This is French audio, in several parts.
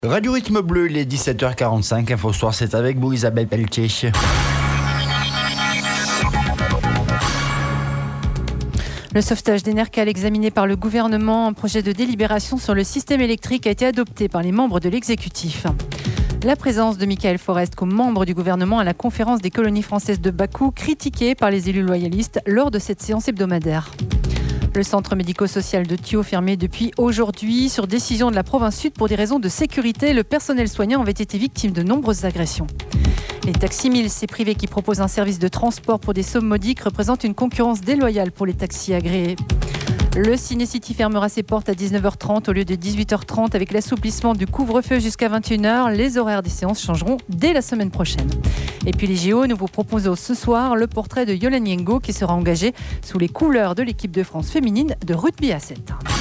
Radio Rythme Bleu, il est 17h45. Info Soir, c'est avec vous, Isabelle Pelletier. Le sauvetage d'Enercal examiné par le gouvernement, un projet de délibération sur le système électrique a été adopté par les membres de l'exécutif. La présence de Michael Forest comme membre du gouvernement à la conférence des colonies françaises de Bakou, critiquée par les élus loyalistes lors de cette séance hebdomadaire. Le centre médico-social de Thio fermé depuis aujourd'hui sur décision de la province sud pour des raisons de sécurité. Le personnel soignant avait été victime de nombreuses agressions. Les taxis Mills, ces privés qui proposent un service de transport pour des sommes modiques, représentent une concurrence déloyale pour les taxis agréés. Le Ciné-City fermera ses portes à 19h30 au lieu de 18h30 avec l'assouplissement du couvre-feu jusqu'à 21h. Les horaires des séances changeront dès la semaine prochaine. Et puis les JO, nous vous proposons ce soir le portrait de Yolen Yengo qui sera engagée sous les couleurs de l'équipe de France féminine de rugby à 7.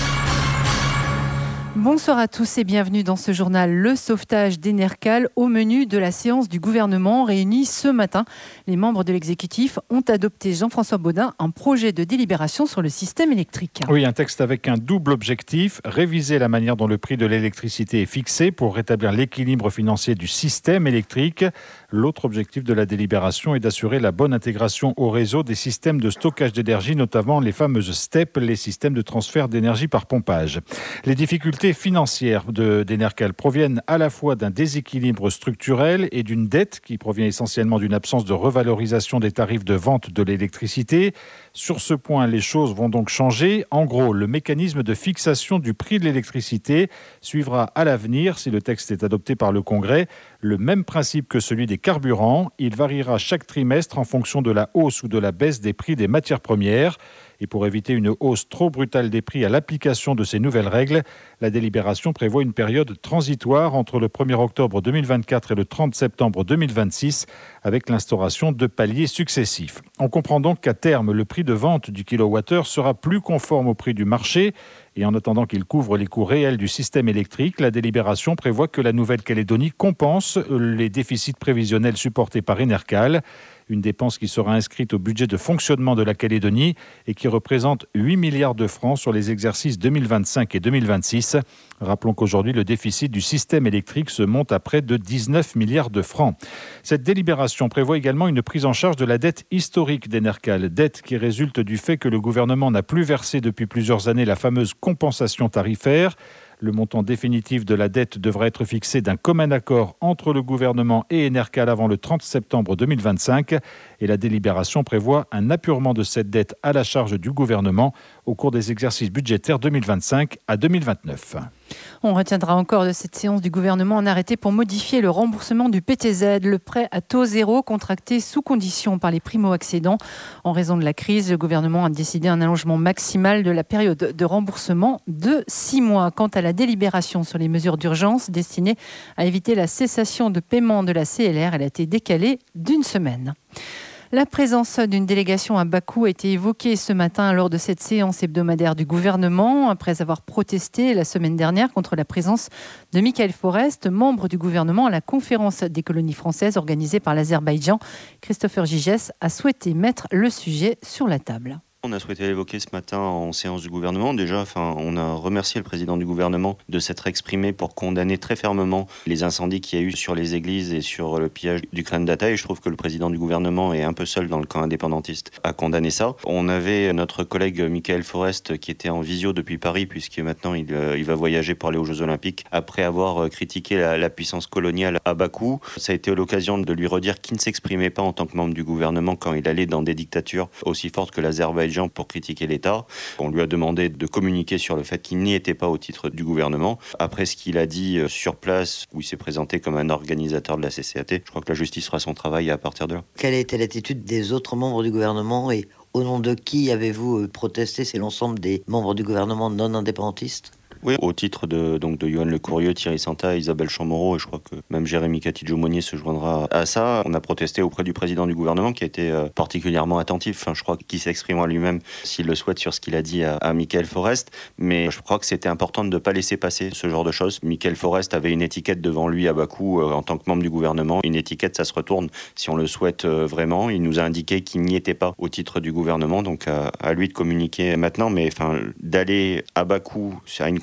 Bonsoir à tous et bienvenue dans ce journal Le sauvetage d'Enercal. Au menu de la séance du gouvernement réunie ce matin, les membres de l'exécutif ont adopté, Jean-François Baudin, un projet de délibération sur le système électrique. Oui, un texte avec un double objectif, réviser la manière dont le prix de l'électricité est fixé pour rétablir l'équilibre financier du système électrique. L'autre objectif de la délibération est d'assurer la bonne intégration au réseau des systèmes de stockage d'énergie, notamment les fameuses STEP, les systèmes de transfert d'énergie par pompage. Les difficultés financières d'Enercal proviennent à la fois d'un déséquilibre structurel et d'une dette qui provient essentiellement d'une absence de revalorisation des tarifs de vente de l'électricité. Sur ce point, les choses vont donc changer. En gros, le mécanisme de fixation du prix de l'électricité suivra à l'avenir, si le texte est adopté par le Congrès, le même principe que celui des carburants. Il variera chaque trimestre en fonction de la hausse ou de la baisse des prix des matières premières. Et pour éviter une hausse trop brutale des prix à l'application de ces nouvelles règles, la délibération prévoit une période transitoire entre le 1er octobre 2024 et le 30 septembre 2026, avec l'instauration de paliers successifs. On comprend donc qu'à terme, le prix de vente du kilowattheure sera plus conforme au prix du marché. Et en attendant qu'il couvre les coûts réels du système électrique, la délibération prévoit que la Nouvelle-Calédonie compense les déficits prévisionnels supportés par Enercal. Une dépense qui sera inscrite au budget de fonctionnement de la Calédonie et qui représente 8 milliards de francs sur les exercices 2025 et 2026. Rappelons qu'aujourd'hui, le déficit du système électrique se monte à près de 19 milliards de francs. Cette délibération prévoit également une prise en charge de la dette historique d'Enercal, dette qui résulte du fait que le gouvernement n'a plus versé depuis plusieurs années la fameuse compensation tarifaire. Le montant définitif de la dette devra être fixé d'un commun accord entre le gouvernement et Enercal avant le 30 septembre 2025. Et la délibération prévoit un apurement de cette dette à la charge du gouvernement au cours des exercices budgétaires 2025 à 2029. On retiendra encore de cette séance du gouvernement un arrêté pour modifier le remboursement du PTZ, le prêt à taux zéro contracté sous condition par les primo-accédants. En raison de la crise, le gouvernement a décidé un allongement maximal de la période de remboursement de 6 mois. Quant à la délibération sur les mesures d'urgence destinées à éviter la cessation de paiement de la CLR, elle a été décalée d'une semaine. La présence d'une délégation à Bakou a été évoquée ce matin lors de cette séance hebdomadaire du gouvernement, après avoir protesté la semaine dernière contre la présence de Michael Forest, membre du gouvernement à la conférence des colonies françaises organisée par l'Azerbaïdjan. Christopher Gigès a souhaité mettre le sujet sur la table. On a souhaité l'évoquer ce matin en séance du gouvernement. Déjà, on a remercié le président du gouvernement de s'être exprimé pour condamner très fermement les incendies qu'il y a eu sur les églises et sur le pillage du crâne d'Ataï. Je trouve que le président du gouvernement est un peu seul dans le camp indépendantiste à condamner ça. On avait notre collègue Michael Forest qui était en visio depuis Paris, puisque maintenant il va voyager pour aller aux Jeux Olympiques, après avoir critiqué la puissance coloniale à Bakou. Ça a été l'occasion de lui redire qu'il ne s'exprimait pas en tant que membre du gouvernement quand il allait dans des dictatures aussi fortes que l'Azerbaïdjan pour critiquer l'État. On lui a demandé de communiquer sur le fait qu'il n'y était pas au titre du gouvernement. Après ce qu'il a dit sur place, où il s'est présenté comme un organisateur de la CCAT, je crois que la justice fera son travail à partir de là. Quelle a été l'attitude des autres membres du gouvernement et au nom de qui avez-vous protesté? C'est l'ensemble des membres du gouvernement non indépendantistes? Oui, au titre de Yohan Le Courrieux, Thierry Santa, Isabelle Chamorro, et je crois que même Jérémy Catidjo-Monnier se joindra à ça. On a protesté auprès du président du gouvernement qui a été particulièrement attentif. Je crois qu'il s'exprimera lui-même, s'il le souhaite, sur ce qu'il a dit à Michael Forest. Mais je crois que c'était important de ne pas laisser passer ce genre de choses. Michael Forest avait une étiquette devant lui à Bakou en tant que membre du gouvernement. Une étiquette, ça se retourne si on le souhaite vraiment. Il nous a indiqué qu'il n'y était pas au titre du gouvernement, donc à lui de communiquer maintenant. Mais d'aller à Bakou à une conférence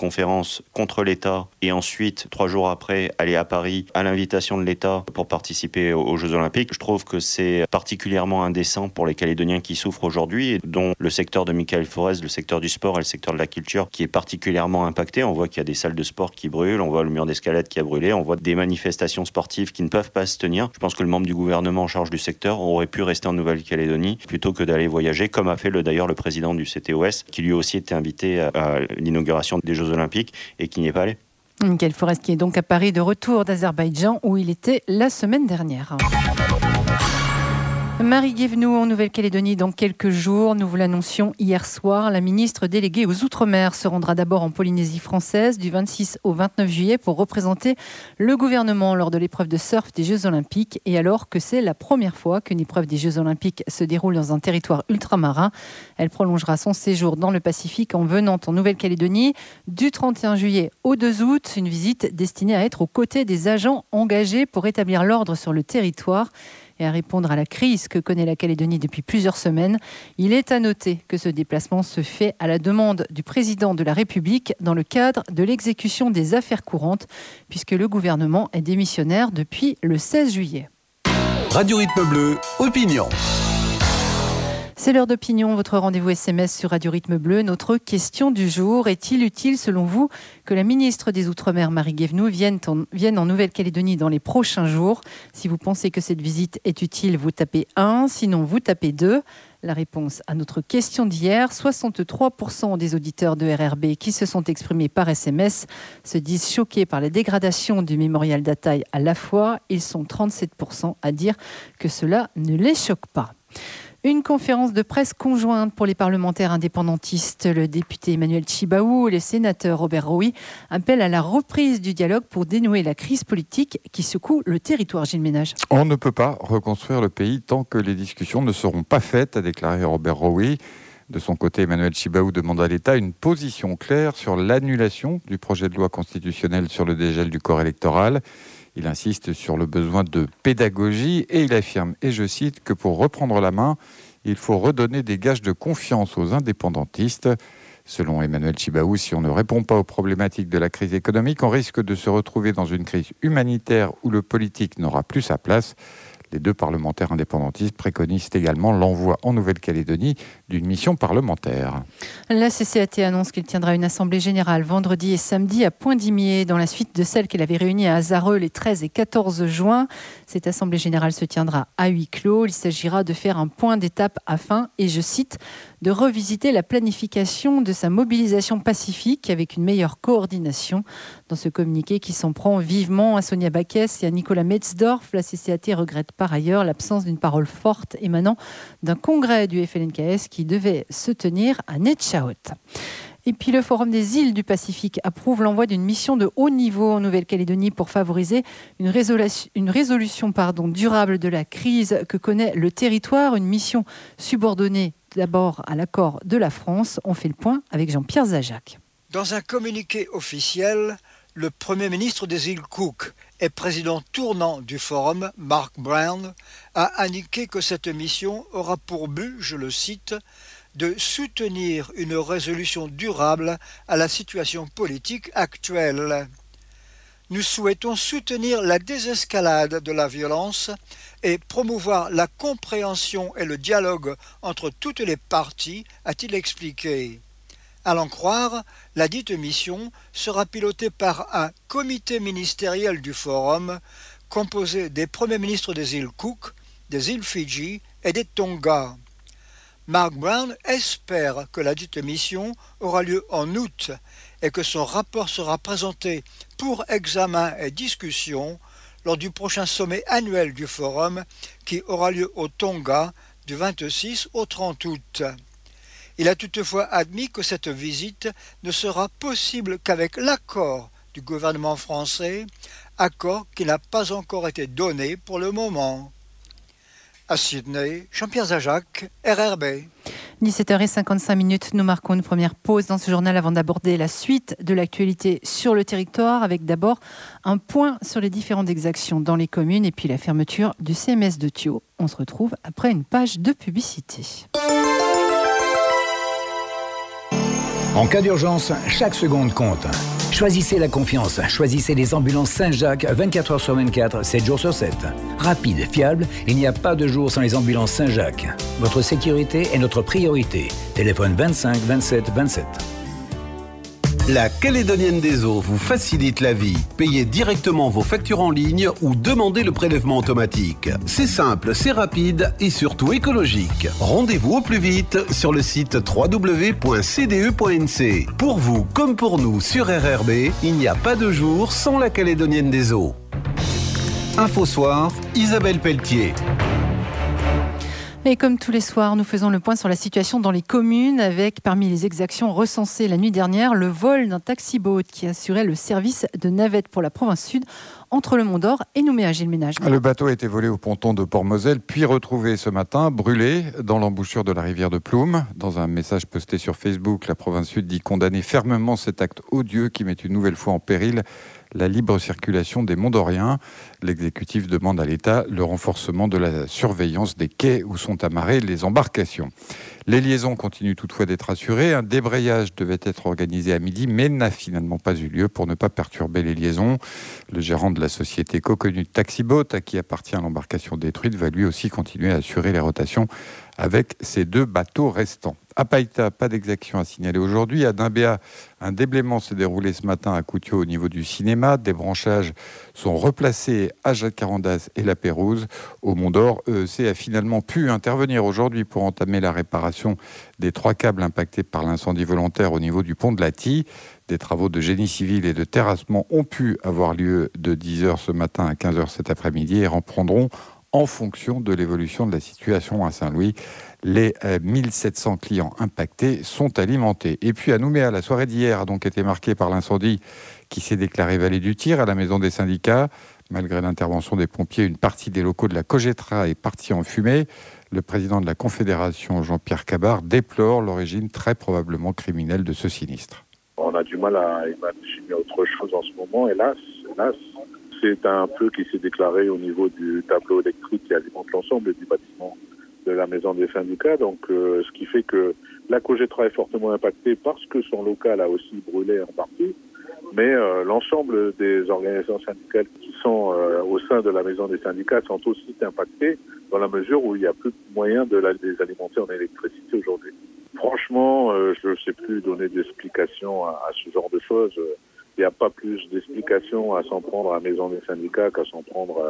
conférence contre l'État et ensuite, 3 jours après, aller à Paris à l'invitation de l'État pour participer aux Jeux Olympiques. Je trouve que c'est particulièrement indécent pour les Calédoniens qui souffrent aujourd'hui et dont le secteur de Michael Forest, le secteur du sport et le secteur de la culture qui est particulièrement impacté. On voit qu'il y a des salles de sport qui brûlent, on voit le mur d'escalade qui a brûlé, on voit des manifestations sportives qui ne peuvent pas se tenir. Je pense que le membre du gouvernement en charge du secteur aurait pu rester en Nouvelle-Calédonie plutôt que d'aller voyager, comme a fait d'ailleurs le président du CTOS, qui lui aussi était invité à l'inauguration des Jeux Olympiques et qui n'y est pas allé. Michael Forest qui est donc à Paris de retour d'Azerbaïdjan où il était la semaine dernière. Marie Guévenoux en Nouvelle-Calédonie dans quelques jours. Nous vous l'annoncions hier soir. La ministre déléguée aux Outre-mer se rendra d'abord en Polynésie française du 26 au 29 juillet pour représenter le gouvernement lors de l'épreuve de surf des Jeux Olympiques. Et alors que c'est la première fois qu'une épreuve des Jeux Olympiques se déroule dans un territoire ultramarin, elle prolongera son séjour dans le Pacifique en venant en Nouvelle-Calédonie du 31 juillet au 2 août. Une visite destinée à être aux côtés des agents engagés pour établir l'ordre sur le territoire et à répondre à la crise que connaît la Calédonie depuis plusieurs semaines. Il est à noter que ce déplacement se fait à la demande du président de la République dans le cadre de l'exécution des affaires courantes, puisque le gouvernement est démissionnaire depuis le 16 juillet. Radio Rythme Bleu, opinion. C'est l'heure d'opinion, votre rendez-vous SMS sur Radio Rythme Bleu. Notre question du jour, est-il utile selon vous que la ministre des Outre-mer, Marie Guévenoux, vienne en Nouvelle-Calédonie dans les prochains jours? Si vous pensez que cette visite est utile, vous tapez 1, sinon vous tapez 2. La réponse à notre question d'hier, 63% des auditeurs de RRB qui se sont exprimés par SMS se disent choqués par la dégradation du mémorial d'Ataï à la fois. Ils sont 37% à dire que cela ne les choque pas. Une conférence de presse conjointe pour les parlementaires indépendantistes. Le député Emmanuel Tjibaou et le sénateur Robert Roy appellent à la reprise du dialogue pour dénouer la crise politique qui secoue le territoire. Gilles Ménage. On ne peut pas reconstruire le pays tant que les discussions ne seront pas faites, a déclaré Robert Roy. De son côté, Emmanuel Tjibaou demande à l'État une position claire sur l'annulation du projet de loi constitutionnelle sur le dégel du corps électoral. Il insiste sur le besoin de pédagogie et il affirme, et je cite, que pour reprendre la main, il faut redonner des gages de confiance aux indépendantistes. Selon Emmanuel Tjibaou, si on ne répond pas aux problématiques de la crise économique, on risque de se retrouver dans une crise humanitaire où le politique n'aura plus sa place. Les deux parlementaires indépendantistes préconisent également l'envoi en Nouvelle-Calédonie d'une mission parlementaire. La CCAT annonce qu'il tiendra une assemblée générale vendredi et samedi à Point-d'Imier, dans la suite de celle qu'elle avait réunie à Azareux les 13 et 14 juin. Cette assemblée générale se tiendra à huis clos. Il s'agira de faire un point d'étape afin, et je cite, de revisiter la planification de sa mobilisation pacifique avec une meilleure coordination. Dans ce communiqué qui s'en prend vivement à Sonia Backès et à Nicolas Metzdorf, la CCAT regrette par ailleurs l'absence d'une parole forte émanant d'un congrès du FLNKS qui devait se tenir à Netchaout. Et puis le Forum des îles du Pacifique approuve l'envoi d'une mission de haut niveau en Nouvelle-Calédonie pour favoriser une résolution durable de la crise que connaît le territoire. Une mission subordonnée d'abord à l'accord de la France. On fait le point avec Jean-Pierre Zajac. Dans un communiqué officiel, le Premier ministre des îles Cook et président tournant du forum, Mark Brown, a indiqué que cette mission aura pour but, je le cite, de soutenir une résolution durable à la situation politique actuelle. Nous souhaitons soutenir la désescalade de la violence et promouvoir la compréhension et le dialogue entre toutes les parties, a-t-il expliqué. À l'en croire, la dite mission sera pilotée par un comité ministériel du Forum composé des premiers ministres des îles Cook, des îles Fidji et des Tonga. Mark Brown espère que la dite mission aura lieu en août et que son rapport sera présenté pour examen et discussion lors du prochain sommet annuel du Forum qui aura lieu au Tonga du 26 au 30 août. Il a toutefois admis que cette visite ne sera possible qu'avec l'accord du gouvernement français, accord qui n'a pas encore été donné pour le moment. À Sydney, Jean-Pierre Zajac, RRB. 17h55, nous marquons une première pause dans ce journal avant d'aborder la suite de l'actualité sur le territoire, avec d'abord un point sur les différentes exactions dans les communes et puis la fermeture du CMS de Thio. On se retrouve après une page de publicité. En cas d'urgence, chaque seconde compte. Choisissez la confiance. Choisissez les ambulances Saint-Jacques 24 heures sur 24, 7 jours sur 7. Rapide, fiable, il n'y a pas de jour sans les ambulances Saint-Jacques. Votre sécurité est notre priorité. Téléphone 25 27 27. La Calédonienne des Eaux vous facilite la vie. Payez directement vos factures en ligne ou demandez le prélèvement automatique. C'est simple, c'est rapide et surtout écologique. Rendez-vous au plus vite sur le site www.cde.nc. Pour vous comme pour nous sur RRB, il n'y a pas de jour sans la Calédonienne des Eaux. Info Soir, Isabelle Pelletier. Et comme tous les soirs, nous faisons le point sur la situation dans les communes avec, parmi les exactions recensées la nuit dernière, le vol d'un taxi-boat qui assurait le service de navette pour la province sud entre le Mont d'Or et Nouméa. Gilles Ménage. Le bateau a été volé au ponton de Port-Moselle, puis retrouvé ce matin, brûlé dans l'embouchure de la rivière de Ploum. Dans un message posté sur Facebook, la province sud dit condamner fermement cet acte odieux qui met une nouvelle fois en péril la libre circulation des Mondoriens. L'exécutif demande à l'État le renforcement de la surveillance des quais où sont amarrées les embarcations. Les liaisons continuent toutefois d'être assurées. Un débrayage devait être organisé à midi, mais n'a finalement pas eu lieu pour ne pas perturber les liaisons. Le gérant de la société Coconu Taxiboat, à qui appartient l'embarcation détruite, va lui aussi continuer à assurer les rotations avec ces 2 bateaux restants. À Païta, pas d'exaction à signaler aujourd'hui. À Dimbéa, un déblaiement s'est déroulé ce matin à Coutiot au niveau du cinéma. Des branchages sont replacés à Jacques-Carandas et la Pérouse. Au Mont d'Or, EEC a finalement pu intervenir aujourd'hui pour entamer la réparation des 3 câbles impactés par l'incendie volontaire au niveau du pont de la Tille. Des travaux de génie civil et de terrassement ont pu avoir lieu de 10h ce matin à 15h cet après-midi et reprendront en fonction de l'évolution de la situation à Saint-Louis. Les 1700 clients impactés sont alimentés. Et puis à Nouméa, la soirée d'hier a donc été marquée par l'incendie qui s'est déclaré vallée du Tir à la maison des syndicats. Malgré l'intervention des pompiers, une partie des locaux de la Cogetra est partie en fumée. Le président de la Confédération, Jean-Pierre Cabard, déplore l'origine très probablement criminelle de ce sinistre. On a du mal à imaginer autre chose en ce moment, hélas. C'est un feu qui s'est déclaré au niveau du tableau électrique qui alimente l'ensemble du bâtiment de la maison des syndicats. Donc, ce qui fait que la Cogetra est fortement impactée parce que son local a aussi brûlé en partie. Mais l'ensemble des organisations syndicales qui sont au sein de la maison des syndicats sont aussi impactées dans la mesure où il n'y a plus de moyen de les alimenter en électricité aujourd'hui. Franchement, je ne sais plus donner d'explications à ce genre de choses. Il n'y a pas plus d'explications à s'en prendre à la maison des syndicats qu'à s'en prendre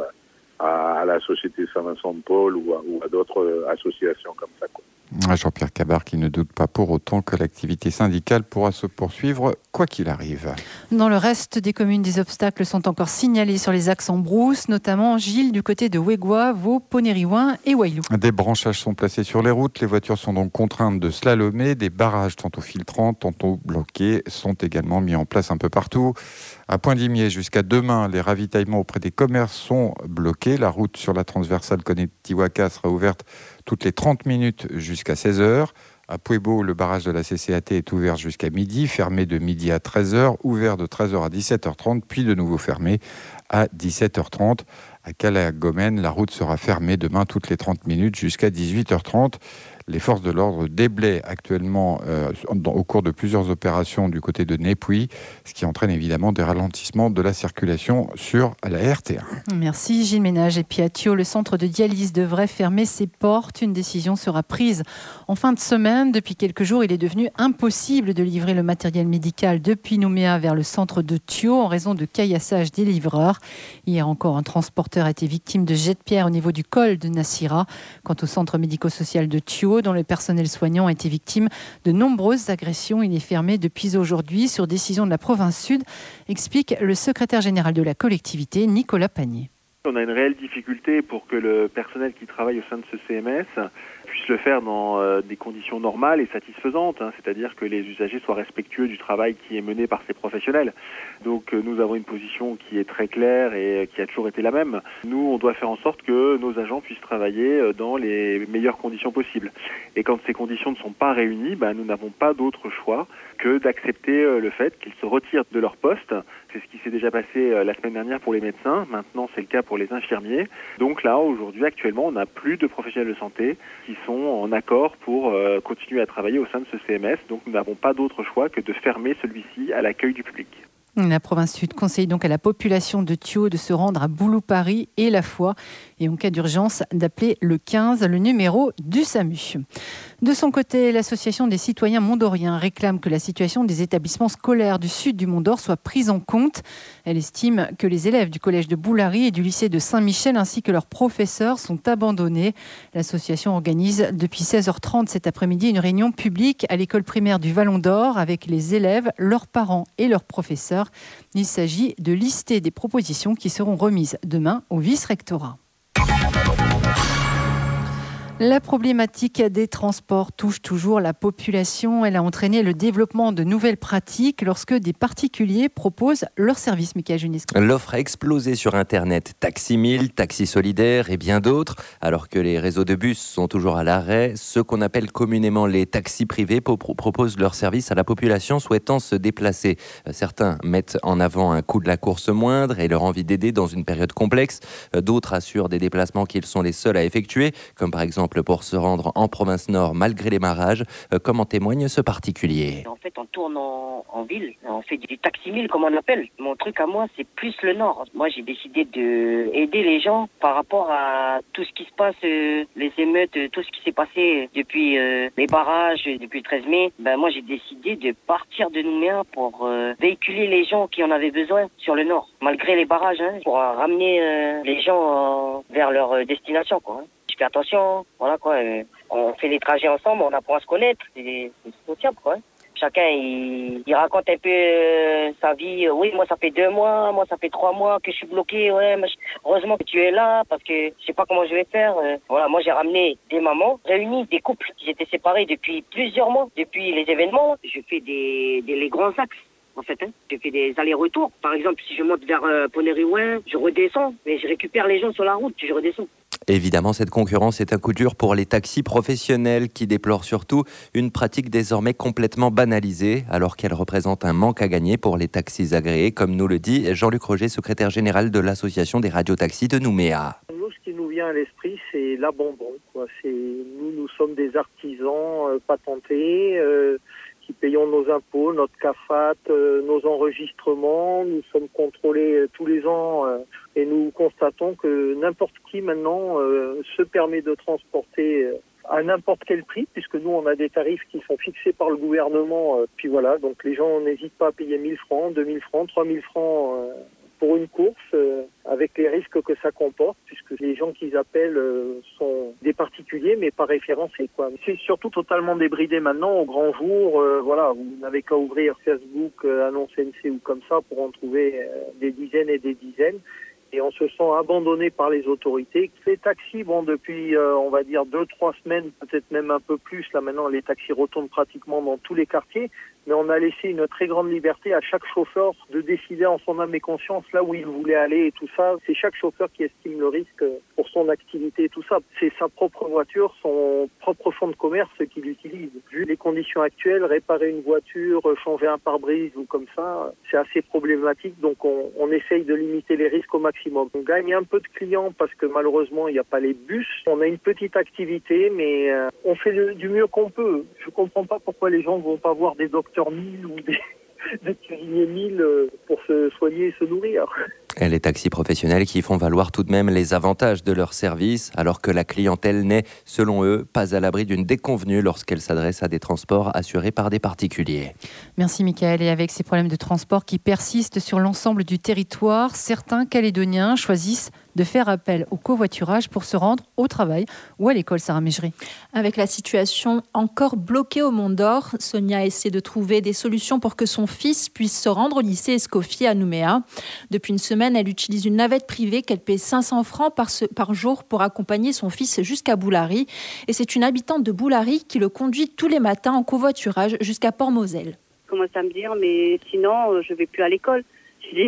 à la société Saint-Vincent-de-Paul ou à d'autres associations comme ça, quoi. Jean-Pierre Cabard qui ne doute pas pour autant que l'activité syndicale pourra se poursuivre quoi qu'il arrive. Dans le reste des communes, des obstacles sont encore signalés sur les axes en brousse, notamment Gilles du côté de Ouégois, Vaud, Ponériouin et Wailou. Des branchages sont placés sur les routes, les voitures sont donc contraintes de slalomer, des barrages tantôt filtrants, tantôt bloqués sont également mis en place un peu partout. À Point-d'Imier, jusqu'à demain, les ravitaillements auprès des commerces sont bloqués. La route sur la transversale Connetti-Ouaka sera ouverte toutes les 30 minutes jusqu'à 16h. À Puebo, le barrage de la CCAT est ouvert jusqu'à midi, fermé de midi à 13h, ouvert de 13h à 17h30, puis de nouveau fermé à 17h30. À Calais-Gomène, la route sera fermée demain toutes les 30 minutes jusqu'à 18h30. Les forces de l'ordre déblaient actuellement au cours de plusieurs opérations du côté de Népouy, ce qui entraîne évidemment des ralentissements de la circulation sur la RT1. Merci Gilles Ménage. Et puis à Thio, le centre de dialyse devrait fermer ses portes. Une décision sera prise en fin de semaine. Depuis quelques jours, il est devenu impossible de livrer le matériel médical depuis Nouméa vers le centre de Thio en raison de caillassage des livreurs. Hier encore, un transporteur a été victime de jets de pierre au niveau du col de Nassira. Quant au centre médico-social de Thio, dont le personnel soignant a été victime de nombreuses agressions. Il est fermé depuis aujourd'hui sur décision de la province sud, explique le secrétaire général de la collectivité, Nicolas Panier. On a une réelle difficulté pour que le personnel qui travaille au sein de ce CMS puisse le faire dans des conditions normales et satisfaisantes, c'est-à-dire que les usagers soient respectueux du travail qui est mené par ces professionnels. Donc nous avons une position qui est très claire et qui a toujours été la même. Nous, on doit faire en sorte que nos agents puissent travailler dans les meilleures conditions possibles. Et quand ces conditions ne sont pas réunies, nous n'avons pas d'autre choix que d'accepter le fait qu'ils se retirent de leur poste C'est ce qui s'est déjà passé la semaine dernière pour les médecins. Maintenant, c'est le cas pour les infirmiers. Donc là, aujourd'hui, actuellement, on n'a plus de professionnels de santé qui sont en accord pour continuer à travailler au sein de ce CMS. Donc nous n'avons pas d'autre choix que de fermer celui-ci à l'accueil du public. La province sud conseille donc à la population de Thio de se rendre à Boulou-Paris et La Foix et en cas d'urgence d'appeler le 15, le numéro du SAMU. De son côté, l'association des citoyens mondoriens réclame que la situation des établissements scolaires du sud du Mont-d'Or soit prise en compte. Elle estime que les élèves du collège de Boulary et du lycée de Saint-Michel ainsi que leurs professeurs sont abandonnés. L'association organise depuis 16h30 cet après-midi une réunion publique à l'école primaire du Vallon d'Or avec les élèves, leurs parents et leurs professeurs. Il s'agit de lister des propositions qui seront remises demain au vice-rectorat. La problématique des transports touche toujours la population. Elle a entraîné le développement de nouvelles pratiques lorsque des particuliers proposent leurs services. Michael Juniescu. L'offre a explosé sur Internet. Taxi 1000, Taxi Solidaire et bien d'autres. Alors que les réseaux de bus sont toujours à l'arrêt, ceux qu'on appelle communément les taxis privés proposent leurs services à la population souhaitant se déplacer. Certains mettent en avant un coût de la course moindre et leur envie d'aider dans une période complexe. D'autres assurent des déplacements qu'ils sont les seuls à effectuer, comme par exemple pour se rendre en province nord malgré les marrages, comme en témoigne ce particulier. En fait, on tourne en ville, on fait du taxi 1000 comme on appelle. Mon truc à moi, c'est plus le nord. Moi, j'ai décidé d'aider les gens par rapport à tout ce qui se passe, les émeutes, tout ce qui s'est passé depuis les barrages, depuis le 13 mai. Moi, j'ai décidé de partir de Nouméa pour véhiculer les gens qui en avaient besoin sur le nord, malgré les barrages, pour ramener les gens vers leur destination, quoi. Je fais attention, voilà quoi. On fait les trajets ensemble, on apprend à se connaître, c'est sociable quoi. Chacun il raconte un peu sa vie. Oui, moi ça fait 2 mois, moi ça fait 3 mois que je suis bloqué. Ouais, mais heureusement que tu es là parce que je sais pas comment je vais faire. Voilà, moi j'ai ramené des mamans réunies, des couples qui étaient séparés depuis plusieurs mois, depuis les événements. Je fais les grands axes. En fait, je fais des allers-retours. Par exemple, si je monte vers Poney-Ruin, je redescends, mais je récupère les gens sur la route, puis je redescends. Évidemment, cette concurrence est un coup dur pour les taxis professionnels qui déplorent surtout une pratique désormais complètement banalisée, alors qu'elle représente un manque à gagner pour les taxis agréés, comme nous le dit Jean-Luc Roger, secrétaire général de l'association des radiotaxis de Nouméa. Nous, ce qui nous vient à l'esprit, c'est l'abandon, quoi. Nous sommes des artisans patentés, qui payons nos impôts, notre CAFAT, nos enregistrements. Nous sommes contrôlés tous les ans et nous constatons que n'importe qui maintenant se permet de transporter à n'importe quel prix, puisque nous on a des tarifs qui sont fixés par le gouvernement. Puis voilà, donc les gens n'hésitent pas à payer 1000 francs, 2000 francs, 3000 francs pour une course, avec les risques que ça comporte, puisque les gens qu'ils appellent sont des particuliers, mais pas référencés, quoi. C'est surtout totalement débridé maintenant, au grand jour. Voilà, vous n'avez qu'à ouvrir Facebook, Annonce NC ou comme ça pour en trouver des dizaines et des dizaines. Et on se sent abandonné par les autorités. Les taxis, depuis, on va dire 2-3 semaines, peut-être même un peu plus, là maintenant les taxis retournent pratiquement dans tous les quartiers, mais on a laissé une très grande liberté à chaque chauffeur de décider en son âme et conscience là où il voulait aller et tout ça. C'est chaque chauffeur qui estime le risque pour son activité et tout ça. C'est sa propre voiture, son propre fonds de commerce qu'il utilise. Vu les conditions actuelles, réparer une voiture, changer un pare-brise ou comme ça, c'est assez problématique, donc on essaye de limiter les risques au maximum. On gagne un peu de clients parce que malheureusement il n'y a pas les bus. On a une petite activité, mais on fait du mieux qu'on peut. Je comprends pas pourquoi les gens ne vont pas voir des docteurs 1000 ou des cuisiniers 1000 pour se soigner et se nourrir. Et les taxis professionnels qui font valoir tout de même les avantages de leur service, alors que la clientèle n'est, selon eux, pas à l'abri d'une déconvenue lorsqu'elle s'adresse à des transports assurés par des particuliers. Merci Michael. Et avec ces problèmes de transport qui persistent sur l'ensemble du territoire, certains Calédoniens choisissent de faire appel au covoiturage pour se rendre au travail ou à l'école. Sarah Mejri. Avec la situation encore bloquée au Mont-d'Or, Sonia essaie de trouver des solutions pour que son fils puisse se rendre au lycée Escoffier à Nouméa. Depuis une semaine, elle utilise une navette privée qu'elle paie 500 francs par jour pour accompagner son fils jusqu'à Boulary. Et c'est une habitante de Boulary qui le conduit tous les matins en covoiturage jusqu'à Port-Moselle. Commence à me dire, mais sinon, je vais plus à l'école. Je dis non,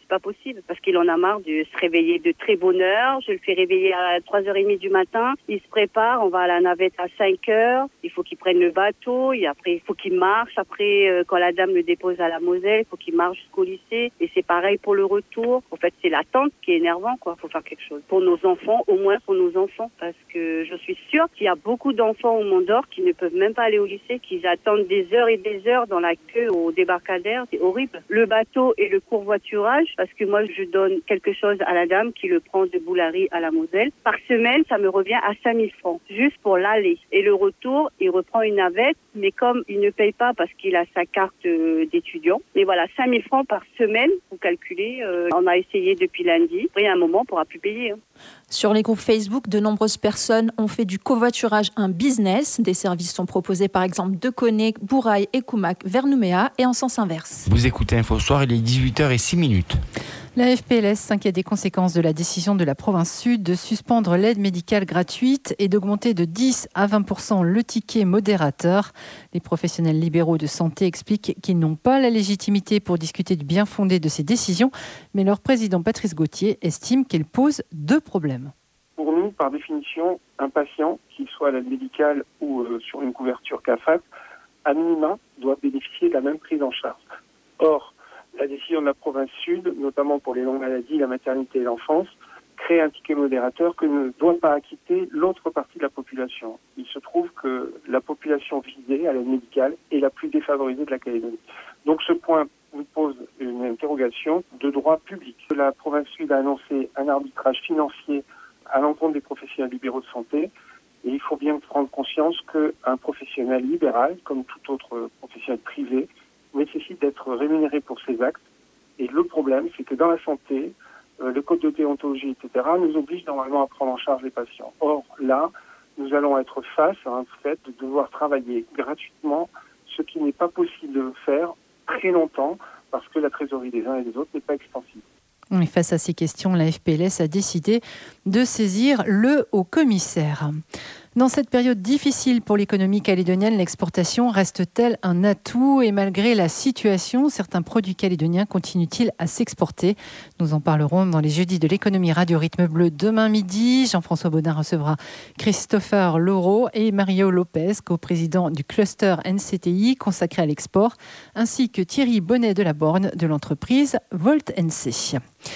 pas possible parce qu'il en a marre de se réveiller de très bonne heure. Je le fais réveiller à 3h30 du matin. Il se prépare, on va à la navette à 5h. Il faut qu'il prenne le bateau et après il faut qu'il marche. Après, quand la dame le dépose à la Moselle, il faut qu'il marche jusqu'au lycée. Et c'est pareil pour le retour. En fait, c'est l'attente qui est énervant, quoi. Faut faire quelque chose pour nos enfants, au moins pour nos enfants, parce que je suis sûre qu'il y a beaucoup d'enfants au Mont d'Or qui ne peuvent même pas aller au lycée, qui attendent des heures et des heures dans la queue au débarcadère. C'est horrible. Le bateau et le covoiturage, parce que moi je donne quelque chose à la dame qui le prend de Boulary à la Moselle. Par semaine, ça me revient à 5 000 francs, juste pour l'aller. Et le retour, il reprend une navette, mais comme il ne paye pas parce qu'il a sa carte d'étudiant. Mais voilà, 5 000 francs par semaine, vous calculez. On a essayé depuis lundi. Après, à un moment, on ne pourra plus payer. Sur les groupes Facebook, de nombreuses personnes ont fait du covoiturage un business. Des services sont proposés par exemple de Coné, Bourail et Koumac vers Nouméa et en sens inverse. Vous écoutez Info Soir, il est 18h06. La FPLS s'inquiète des conséquences de la décision de la province Sud de suspendre l'aide médicale gratuite et d'augmenter de 10 à 20% le ticket modérateur. Les professionnels libéraux de santé expliquent qu'ils n'ont pas la légitimité pour discuter du bien fondé de ces décisions, mais leur président Patrice Gauthier estime qu'elles posent 2 problèmes. Pour nous, par définition, un patient, qu'il soit à l'aide médicale ou sur une couverture CAFAT, à minima, doit bénéficier de la même prise en charge. Or, la décision de la province Sud, notamment pour les longues maladies, la maternité et l'enfance, crée un ticket modérateur que ne doit pas acquitter l'autre partie de la population. Il se trouve que la population visée à l'aide médicale est la plus défavorisée de la Calédonie. Donc ce point nous pose une interrogation de droit public. La province Sud a annoncé un arbitrage financier à l'encontre des professionnels libéraux de santé. Et il faut bien prendre conscience qu'un professionnel libéral, comme tout autre professionnel privé, nécessite d'être rémunéré pour ses actes. Et le problème, c'est que dans la santé, le code de déontologie, etc., nous oblige normalement à prendre en charge les patients. Or, là, nous allons être face à un fait de devoir travailler gratuitement, ce qui n'est pas possible de faire très longtemps, parce que la trésorerie des uns et des autres n'est pas extensible. Et face à ces questions, la FPLS a décidé de saisir le haut-commissaire. Dans cette période difficile pour l'économie calédonienne, l'exportation reste-t-elle un atout? Et malgré la situation, certains produits calédoniens continuent-ils à s'exporter? Nous en parlerons dans les jeudis de l'économie Radio Rythme Bleu demain midi. Jean-François Baudin recevra Christopher Laureau et Mario Lopez, co-président du cluster NCTI consacré à l'export, ainsi que Thierry Bonnet de la Borne de l'entreprise Volt NC.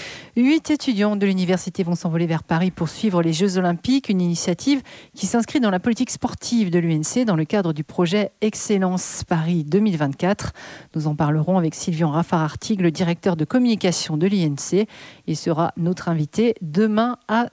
8 étudiants de l'université vont s'envoler vers Paris pour suivre les Jeux Olympiques, une initiative qui s'inscrit dans la politique sportive de l'UNC dans le cadre du projet Excellence Paris 2024. Nous en parlerons avec Sylvian Raffarartig, le directeur de communication de l'UNC. Il sera notre invité demain à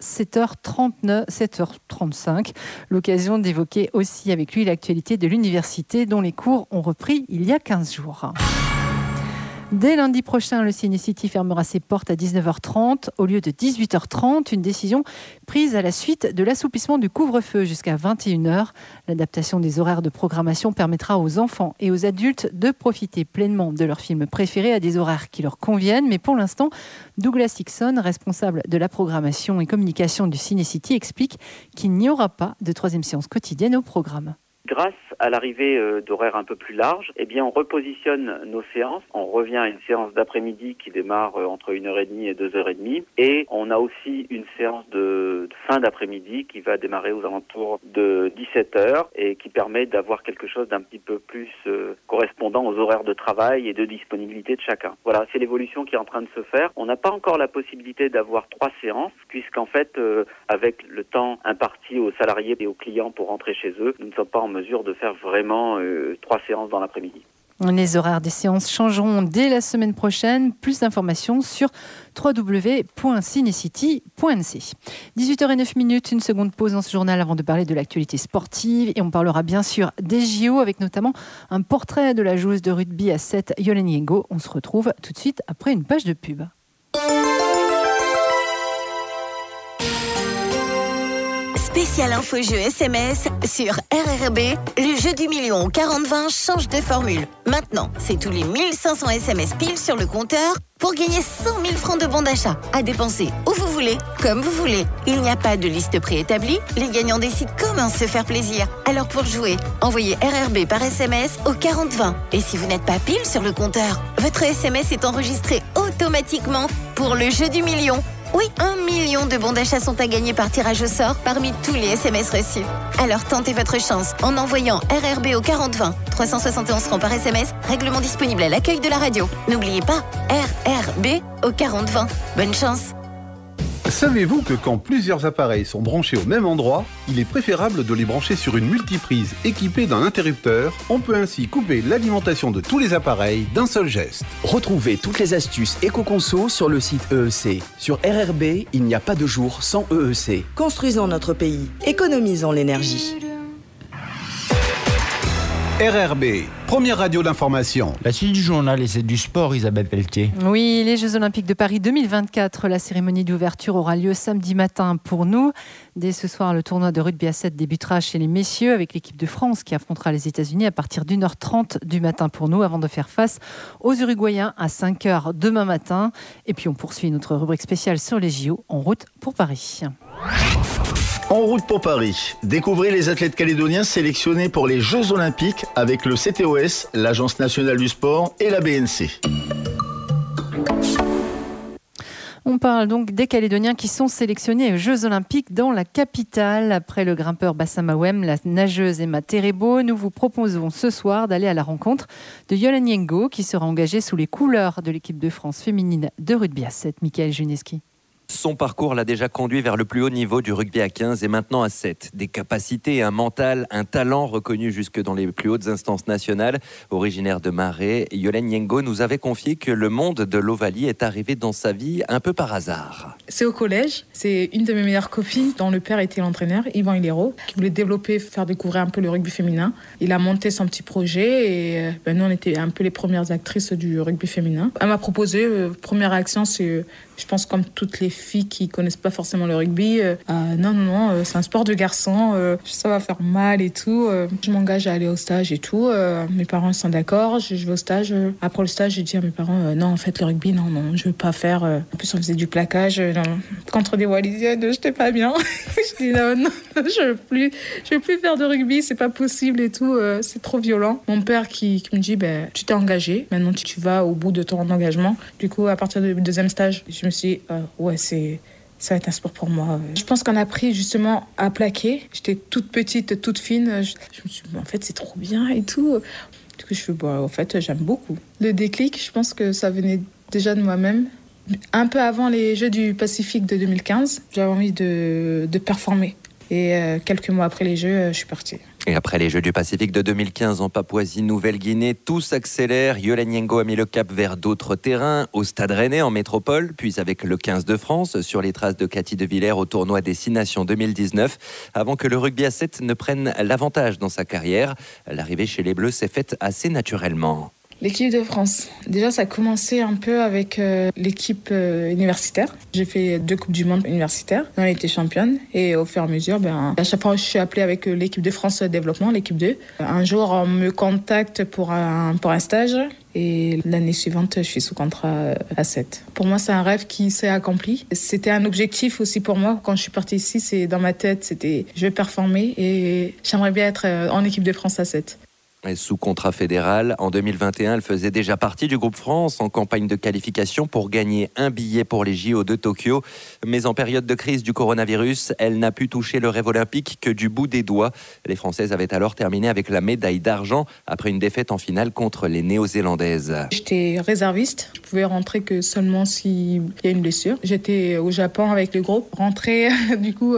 7h35. L'occasion d'évoquer aussi avec lui l'actualité de l'université dont les cours ont repris il y a 15 jours. Dès lundi prochain, le CinéCity fermera ses portes à 19h30 au lieu de 18h30. Une décision prise à la suite de l'assouplissement du couvre-feu jusqu'à 21h. L'adaptation des horaires de programmation permettra aux enfants et aux adultes de profiter pleinement de leurs films préférés à des horaires qui leur conviennent. Mais pour l'instant, Douglas Hickson, responsable de la programmation et communication du CinéCity, explique qu'il n'y aura pas de 3e séance quotidienne au programme. Grâce à l'arrivée d'horaires un peu plus larges, eh bien, on repositionne nos séances. On revient à une séance d'après-midi qui démarre entre 1h30 et 2h30. Et on a aussi une séance de fin d'après-midi qui va démarrer aux alentours de 17h et qui permet d'avoir quelque chose d'un petit peu plus correspondant aux horaires de travail et de disponibilité de chacun. Voilà, c'est l'évolution qui est en train de se faire. On n'a pas encore la possibilité d'avoir 3 séances puisqu'en fait, avec le temps imparti aux salariés et aux clients pour rentrer chez eux, nous ne sommes pas en mesure de faire vraiment 3 séances dans l'après-midi. Les horaires des séances changeront dès la semaine prochaine. Plus d'informations sur www.cinecity.nc. 18h09, une seconde pause dans ce journal avant de parler de l'actualité sportive. Et on parlera bien sûr des JO avec notamment un portrait de la joueuse de rugby à 7, Yolène Yengo. On se retrouve tout de suite après une page de pub. Spécial info-jeu SMS sur RRB, le jeu du million 40-20 change de formule. Maintenant, c'est tous les 1500 SMS pile sur le compteur pour gagner 100 000 francs de bons d'achat à dépenser où vous voulez. voulez, comme vous voulez. Il n'y a pas de liste préétablie, les gagnants décident comment se faire plaisir. Alors pour jouer, envoyez RRB par SMS au 4020. Et si vous n'êtes pas pile sur le compteur, votre SMS est enregistré automatiquement pour le jeu du million. Oui, 1 million de bons d'achat sont à gagner par tirage au sort parmi tous les SMS reçus. Alors tentez votre chance en envoyant RRB au 4020. 371 francs par SMS, règlement disponible à l'accueil de la radio. N'oubliez pas, RRB au 4020. Bonne chance. Savez-vous que quand plusieurs appareils sont branchés au même endroit, il est préférable de les brancher sur une multiprise équipée d'un interrupteur. On peut ainsi couper l'alimentation de tous les appareils d'un seul geste. Retrouvez toutes les astuces éco-conso sur le site EEC. Sur RRB, il n'y a pas de jour sans EEC. Construisons notre pays, économisons l'énergie. RRB, première radio d'information. La suite du journal et c'est du sport, Isabelle Pelletier. Oui, les Jeux Olympiques de Paris 2024. La cérémonie d'ouverture aura lieu samedi matin pour nous. Dès ce soir, le tournoi de rugby à 7 débutera chez les messieurs avec l'équipe de France qui affrontera les États-Unis à partir d'1h30 du matin pour nous avant de faire face aux Uruguayens à 5h demain matin. Et puis on poursuit notre rubrique spéciale sur les JO en route pour Paris. En route pour Paris, découvrez les athlètes calédoniens sélectionnés pour les Jeux Olympiques avec le CTOS, l'Agence nationale du sport et la BNC. On parle donc des Calédoniens qui sont sélectionnés aux Jeux Olympiques dans la capitale. Après le grimpeur Bassam Awem, la nageuse Emma Terebo, nous vous proposons ce soir d'aller à la rencontre de Yolène Yengo qui sera engagée sous les couleurs de l'équipe de France féminine de rugby à 7. Michael Juneski. Son parcours l'a déjà conduit vers le plus haut niveau du rugby à 15 et maintenant à 7. Des capacités, un mental, un talent reconnu jusque dans les plus hautes instances nationales. Originaire de Marais, Yolène Yengo nous avait confié que le monde de l'Ovalie est arrivé dans sa vie un peu par hasard. C'est au collège, c'est une de mes meilleures copines dont le père était l'entraîneur, Yvan Hilero, qui voulait développer, faire découvrir un peu le rugby féminin. Il a monté son petit projet et nous on était un peu les premières actrices du rugby féminin. Elle m'a proposé, première réaction c'est... Je pense comme toutes les filles qui connaissent pas forcément le rugby, non, c'est un sport de garçon, ça va faire mal et tout. Je m'engage à aller au stage et tout. Mes parents sont d'accord, je vais au stage. Après le stage, j'ai dit à mes parents, non, en fait, le rugby, non, je veux pas faire. En plus, on faisait du plaquage contre des Wallisiennes, j'étais pas bien. Je dis non, je veux plus faire de rugby, c'est pas possible et tout, c'est trop violent. Mon père qui me dit, tu t'es engagé, maintenant tu vas au bout de ton engagement. Du coup, à partir du deuxième stage, je me suis dit, ça va être un sport pour moi. Je pense qu'on a appris justement à plaquer. J'étais toute petite, toute fine. Je me suis dit, en fait, c'est trop bien et tout. Du coup, je fais, en fait, j'aime beaucoup. Le déclic, je pense que ça venait déjà de moi-même. Un peu avant les Jeux du Pacifique de 2015, j'avais envie de performer. Et quelques mois après les Jeux, je suis partie. Et après les Jeux du Pacifique de 2015 en Papouasie-Nouvelle-Guinée, tout s'accélère. Yolène Yengo a mis le cap vers d'autres terrains, au Stade Rennais en métropole, puis avec le 15 de France, sur les traces de Cathy De Villers au tournoi des 6 Nations 2019, avant que le rugby à 7 ne prenne l'avantage dans sa carrière. L'arrivée chez les Bleus s'est faite assez naturellement. L'équipe de France. Déjà, ça a commencé un peu avec l'équipe universitaire. J'ai fait 2 Coupes du Monde universitaires. On a été championne. Et au fur et à mesure, à chaque fois, je suis appelée avec l'équipe de France Développement, l'équipe 2. Un jour, on me contacte pour un stage. Et l'année suivante, je suis sous contrat à 7. Pour moi, c'est un rêve qui s'est accompli. C'était un objectif aussi pour moi. Quand je suis partie ici, c'est dans ma tête, c'était je vais performer et j'aimerais bien être en équipe de France à 7. Sous contrat fédéral, en 2021, elle faisait déjà partie du groupe France en campagne de qualification pour gagner un billet pour les JO de Tokyo. Mais en période de crise du coronavirus, elle n'a pu toucher le rêve olympique que du bout des doigts. Les Françaises avaient alors terminé avec la médaille d'argent après une défaite en finale contre les Néo-Zélandaises. J'étais réserviste. Je pouvais rentrer que seulement s'il y a une blessure. J'étais au Japon avec le groupe. Rentrer, du coup,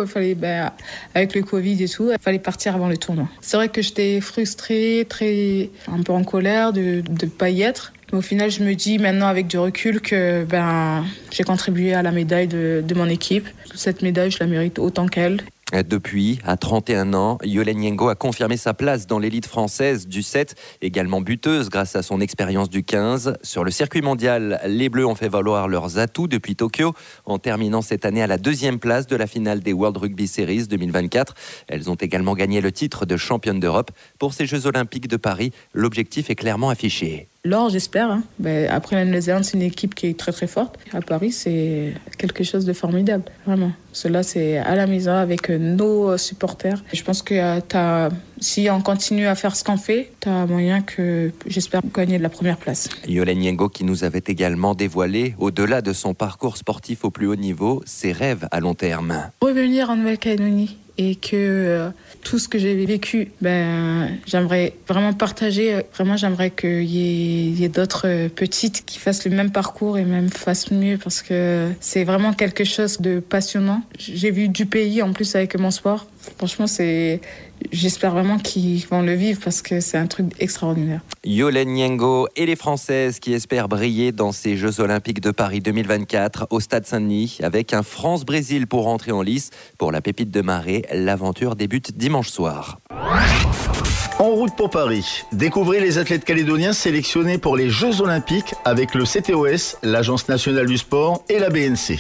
avec le Covid et tout, il fallait partir avant le tournoi. C'est vrai que j'étais frustrée, un peu en colère de ne pas y être. Mais au final, je me dis maintenant avec du recul que j'ai contribué à la médaille de mon équipe. Cette médaille, je la mérite autant qu'elle. Depuis, à 31 ans, Yolène Yengo a confirmé sa place dans l'élite française du 7, également buteuse grâce à son expérience du 15. Sur le circuit mondial, les Bleus ont fait valoir leurs atouts depuis Tokyo, en terminant cette année à la 2e place de la finale des World Rugby Series 2024. Elles ont également gagné le titre de championne d'Europe. Pour ces Jeux Olympiques de Paris, l'objectif est clairement affiché. l'or, j'espère. Hein. Après, la Nouvelle-Zélande, c'est une équipe qui est très très forte. À Paris, c'est quelque chose de formidable, vraiment. Cela, c'est à la maison avec nos supporters. Je pense que si on continue à faire ce qu'on fait, tu as moyen que, j'espère, gagner de la première place. Yolène Niengo qui nous avait également dévoilé, au-delà de son parcours sportif au plus haut niveau, ses rêves à long terme. Revenir en Nouvelle-Calédonie et que tout ce que j'ai vécu, j'aimerais vraiment partager. Vraiment, j'aimerais qu'il y ait d'autres petites qui fassent le même parcours et même fassent mieux parce que c'est vraiment quelque chose de passionnant. J'ai vu du pays en plus avec mon sport. Franchement, j'espère vraiment qu'ils vont le vivre parce que c'est un truc extraordinaire. Yolène Niengo et les Françaises qui espèrent briller dans ces Jeux Olympiques de Paris 2024 au Stade Saint-Denis avec un France-Brésil pour rentrer en lice. Pour la pépite de marée, l'aventure débute dimanche soir. En route pour Paris, découvrez les athlètes calédoniens sélectionnés pour les Jeux Olympiques avec le CTOS, l'Agence nationale du sport et la BNC.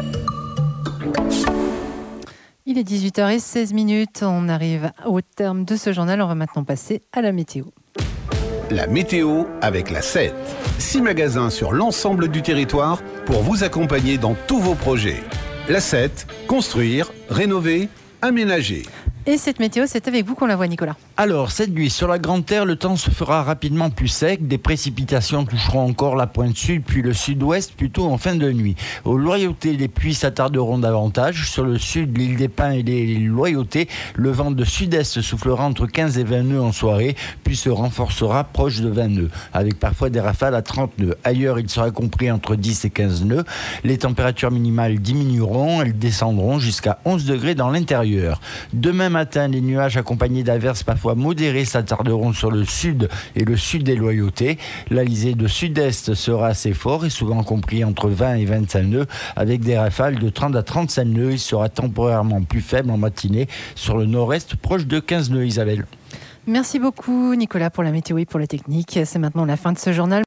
Il est 18h16. On arrive au terme de ce journal. On va maintenant passer à la météo. La météo avec la 7. 6 magasins sur l'ensemble du territoire pour vous accompagner dans tous vos projets. La 7, construire, rénover, aménager. Et cette météo, c'est avec vous qu'on la voit, Nicolas. Alors, cette nuit, sur la Grande Terre, le temps se fera rapidement plus sec. Des précipitations toucheront encore la pointe sud, puis le sud-ouest, plutôt en fin de nuit. Aux Loyautés, les pluies s'attarderont davantage. Sur le sud, l'île des Pins et les Loyautés, le vent de sud-est soufflera entre 15 et 20 nœuds en soirée, puis se renforcera proche de 20 nœuds, avec parfois des rafales à 30 nœuds. Ailleurs, il sera compris entre 10 et 15 nœuds. Les températures minimales diminueront, elles descendront jusqu'à 11 degrés dans l'intérieur. Demain matin, les nuages accompagnés d'averses parfois modérées s'attarderont sur le sud et le sud des Loyautés. L'alizé de sud-est sera assez fort et souvent compris entre 20 et 25 nœuds avec des rafales de 30 à 35 nœuds. Il sera temporairement plus faible en matinée sur le nord-est proche de 15 nœuds, Isabelle. Merci beaucoup, Nicolas, pour la météo et pour la technique. C'est maintenant la fin de ce journal.